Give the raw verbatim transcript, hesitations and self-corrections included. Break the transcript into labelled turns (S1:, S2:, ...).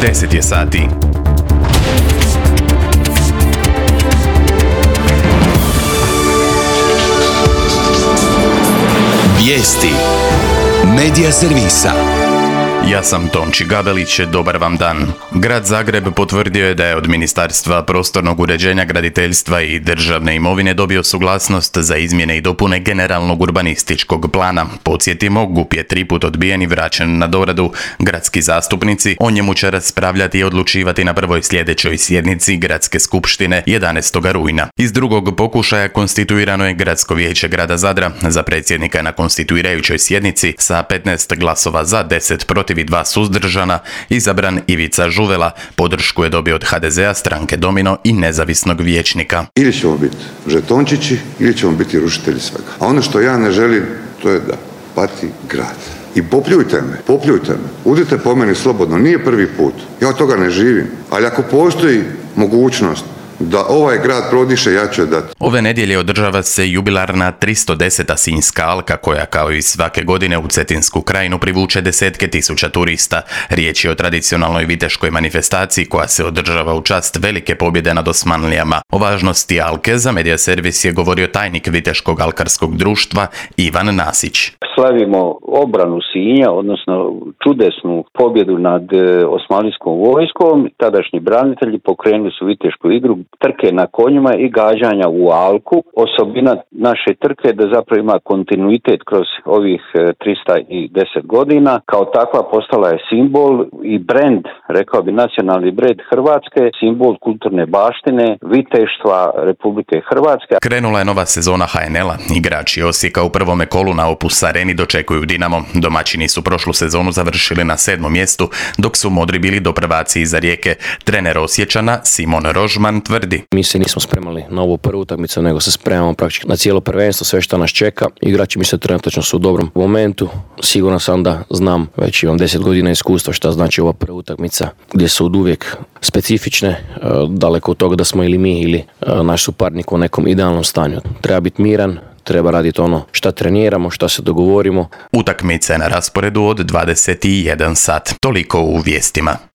S1: deset je sati.
S2: Vijesti Medija servisa.
S1: Ja sam Tonči Gabelić, dobar vam dan. Grad Zagreb potvrdio je da je od Ministarstva prostornog uređenja, graditeljstva i državne imovine dobio suglasnost za izmjene i dopune generalnog urbanističkog plana. Podsjetimo, G U P je tri put odbijen i vraćen na doradu. Gradski zastupnici o njemu će raspravljati i odlučivati na prvoj sljedećoj sjednici Gradske skupštine jedanaestog rujna. Iz drugog pokušaja konstituirano je Gradsko vijeće grada Zadra. Za predsjednika na konstituirajućoj sjednici sa petnaest glasova za, deset protiv i dva suzdržana izabran Ivica Žuvela. Podršku je dobio od H D Z-a, stranke Domino i nezavisnog vijećnika.
S3: Ili ćemo biti žetončići ili ćemo biti rušitelji svega. A ono što ja ne želim, to je da pati grad. I popljujte me, popljujte me. Udite po meni slobodno, nije prvi put. Ja od toga ne živim. Ali ako postoji mogućnost da ovaj grad prodiše, ja ću je dati.
S1: Ove nedjelje održava se jubilarna tristo deseta Sinjska alka, koja kao i svake godine u Cetinsku krajinu privuče desetke tisuća turista. Riječ je o tradicionalnoj viteškoj manifestaciji koja se održava u čast velike pobjede nad Osmanlijama. O važnosti alke za Medija servis je govorio tajnik Viteškog alkarskog društva Ivan Nasić.
S4: Slavimo obranu Sinja, odnosno čudesnu pobjedu nad osmanlijskom vojskom. Tadašnji branitelji pokrenuli su vitešku igru, trke na konjima i gađanja u alku. Osobina naše trke je da zapravo ima kontinuitet kroz ovih tristo deset godina. Kao takva postala je simbol i brend, rekao bi nacionalni brend Hrvatske, simbol kulturne baštine, viteštva Republike Hrvatske.
S1: Krenula je nova sezona H N L-a. Igrači Osijeka u prvome kolu na Opus Areni dočekuju Dinamo. Domaćini su prošlu sezonu završili na sedmom mjestu, dok su modri bili do prvaci iza Rijeke. Trener Osječana Simon Rožman tvrdi:
S5: Mi se nismo spremali na ovu prvu utakmicu, nego se spremamo praktički na cijelo prvenstvo, sve što nas čeka. Igrači mi se trenutno su u dobrom momentu. Siguran sam da znam, već imam deset godina iskustva šta znači ova prva utakmica, gdje su od uvijek specifične, daleko od toga da smo ili mi ili naš suparnik u nekom idealnom stanju. Treba biti miran, treba raditi ono šta treniramo, šta se dogovorimo.
S1: Utakmica je na rasporedu od dvadeset jedan sat. Toliko u vijestima.